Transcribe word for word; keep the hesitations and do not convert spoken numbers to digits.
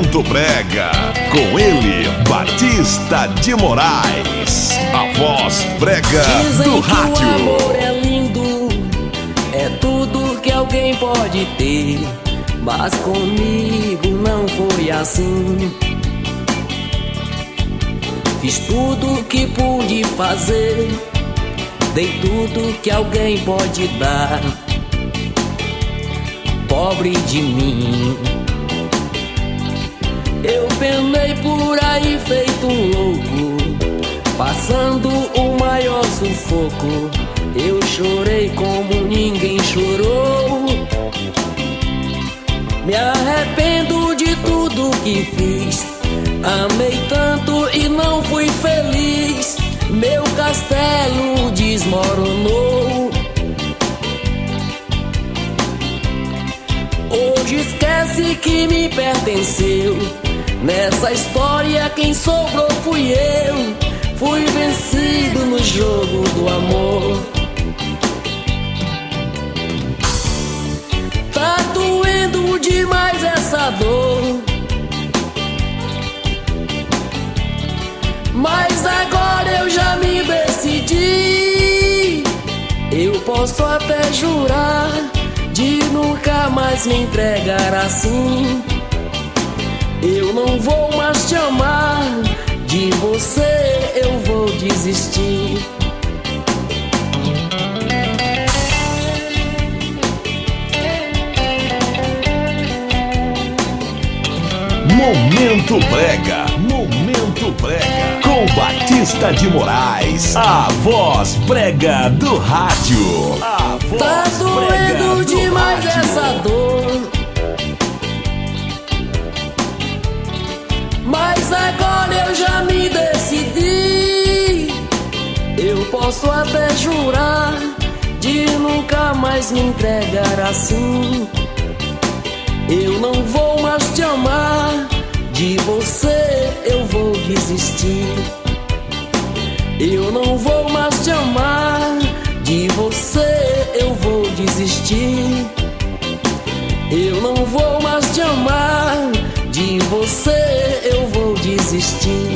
Momento Brega, com ele, Batista de Moraes, a voz brega Dizem do rádio. que o amor é lindo, é tudo que alguém pode ter, mas comigo não foi assim. Fiz tudo que pude fazer, dei tudo que alguém pode dar. Pobre de mim, eu penei por aí feito um louco, passando o maior sufoco. Eu chorei como ninguém chorou. Me arrependo de tudo que fiz, amei tanto e não fui feliz. Meu castelo desmoronou. Hoje esquece que me pertenceu. Nessa história quem sobrou fui eu. Fui vencido no jogo do amor. Tá doendo demais essa dor, mas agora eu já me decidi. Eu posso até jurar de nunca mais me entregar assim. Eu não vou mais te amar, de você eu vou desistir. Momento Brega, Momento Brega, com Batista de Moraes, a voz brega do rádio. A voz Tá doendo demais rádio. essa dor, mas agora eu já me decidi. Eu posso até jurar de nunca mais me entregar assim. Eu não vou mais te amar, de você eu vou desistir. Eu não vou mais te amar, de você eu vou desistir. Eu não vou mais te amar, de você eu vou desistir.